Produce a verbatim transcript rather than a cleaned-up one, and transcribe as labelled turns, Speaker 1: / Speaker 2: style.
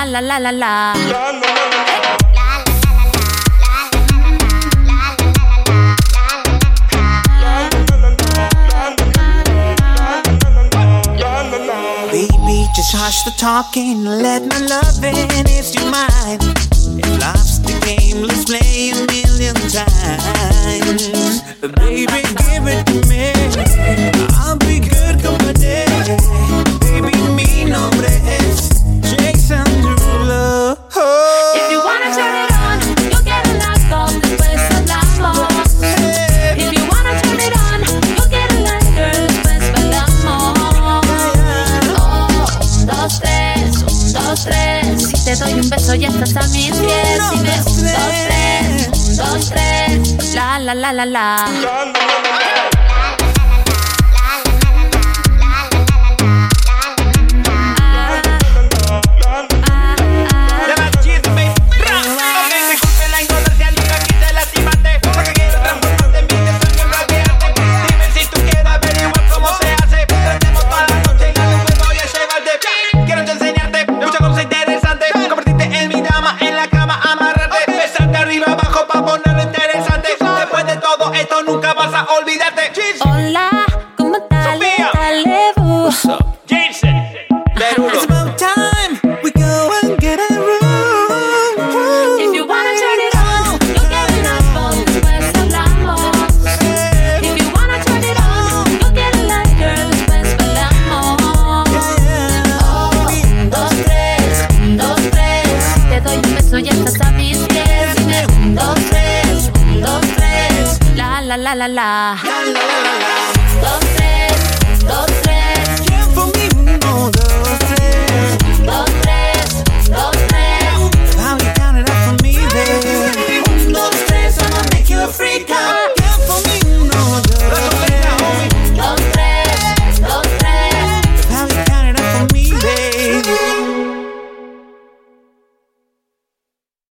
Speaker 1: la la la la.
Speaker 2: Baby, just hush the talking, let my loving ease your mind. If love's the game, let's play a million times. Baby, give it to me, I'll be good company. Baby, mi nombre es Jason Derulo. Oh.
Speaker 1: If you wanna turn it on, you'll get a lot of después hablamos. If you wanna turn it on, you'll get a lot, girl, después bailamos. Oh, un, dos, tres, un, dos, tres. Si te doy un beso ya estás a mis pies. Dime un, dos, tres, un, dos, tres. La la la la la.
Speaker 2: Nunca vas a olvidarte.
Speaker 1: Hola, ¿cómo tal? Dale,
Speaker 2: what's up? Jason Derulo. It's about time we go and get a room.
Speaker 1: If you wanna turn it on, you'll get an iPhone, después hablamos. If you wanna turn it on, you'll get a light, girl, después bailamos. Oh, un, dos, tres, un, dos, tres. Te doy un beso y estás a mis pies. Dime un, dos, tres, un, dos, tres. La la la la la.
Speaker 2: La, la, la, la, la.